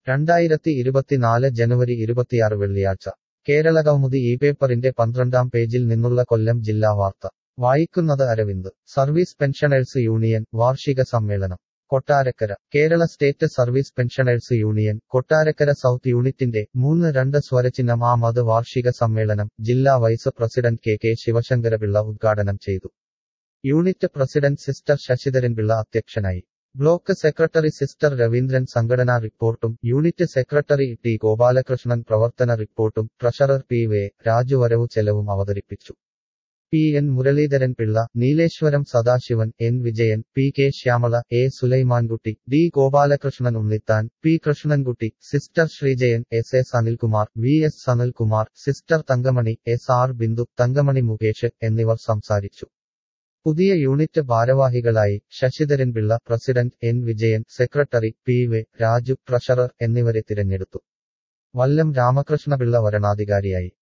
2024 ജനുവരി 26 വെള്ളിയാഴ്ച കേരളകൗമുദി ഈ പേപ്പറിന്റെ 12-ാം പേജിൽ നിന്നുള്ള കൊല്ലം ജില്ലാ വാർത്ത വായിക്കുന്നത് അരവിന്ദ്. സർവീസ് പെൻഷനേഴ്സ് യൂണിയൻ വാർഷിക സമ്മേളനം Kottarakkara. Kerala state service pensioners union Kottarakkara south യൂണിറ്റിന്റെ 3-2 സ്വരചിഹ്നം ആമത് വാർഷിക സമ്മേളനം ജില്ലാ വൈസ് പ്രസിഡന്റ് കെ ശിവശങ്കരപിള്ള ഉദ്ഘാടനം ചെയ്തു. യൂണിറ്റ് പ്രസിഡന്റ് സിസ്റ്റർ ശശിധരൻപിള്ള അധ്യക്ഷനായി. ബ്ലോക്ക് സെക്രട്ടറി സിസ്റ്റർ രവീന്ദ്രൻ സംഘടനാ റിപ്പോർട്ടും യൂണിറ്റ് സെക്രട്ടറി ടി ഗോപാലകൃഷ്ണൻ പ്രവർത്തന റിപ്പോർട്ടും ട്രഷറർ പി വെ രാജു വരവു ചെലവും അവതരിപ്പിച്ചു. P N Muraleedharan Pillai, Neeleswaram Sadasivan, N Vijayan, P K Shyamala, A Sulaimankutty, D Gopalakrishnan Unnithan, P Krishnankutty, sister Sreejayan, S Anilkumar, V S Sanalkumar, sister Thankamani, S R Bindu, Thankamani Mukesh എന്നിവർ സംസാരിച്ചു. പുതിയ യൂണിറ്റ് ഭാരവാഹികളായി Sasidharanpillai president, N Vijayan secretary, P V Raju treasurer എന്നിവരെ തിരഞ്ഞെടുത്തു. വല്ലം രാമകൃഷ്ണപിള്ള വരണാധികാരിയായി.